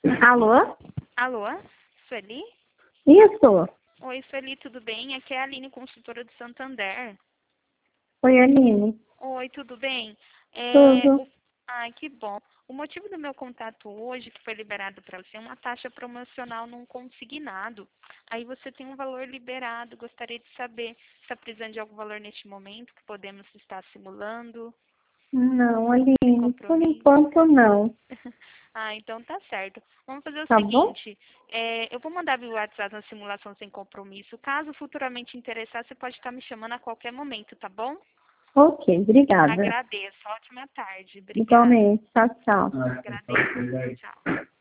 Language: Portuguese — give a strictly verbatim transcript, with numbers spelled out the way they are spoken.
Alô? Alô? Sueli? Isso. Oi, Sueli, tudo bem? Aqui é a Aline, consultora do Santander. Oi, Aline. Oi, tudo bem? É, Tudo. o... Ai, que bom. O motivo do meu contato hoje, que foi liberado para você, é uma taxa promocional num consignado. Aí você tem um valor liberado. Gostaria de saber se está precisando de algum valor neste momento, que podemos estar simulando. Não, Sem Aline, por compromisso. enquanto não. Ah, então tá certo. Vamos fazer o Tá bom? seguinte, é, eu vou mandar via WhatsApp na simulação sem compromisso. Caso futuramente interessar, você pode estar me chamando a qualquer momento, tá bom? Ok, obrigada. Agradeço. Ótima tarde. Obrigada. Igualmente. Tchau, tchau. Agradeço. Tchau.